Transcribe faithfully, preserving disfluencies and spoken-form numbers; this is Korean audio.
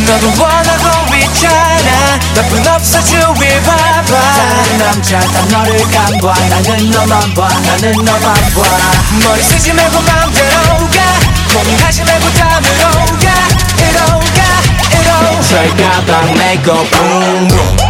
너도 원하고 있잖아. 나쁜 없어 주위 봐봐. 다른 남자 다 너를 깜봐. 나는 너만 봐. 나는 너만 봐. 머리 쓰지 말고 마음대로 가. 고민하지 말고 담으로 가. 이로 가 이로. 절가방 make up boom boom.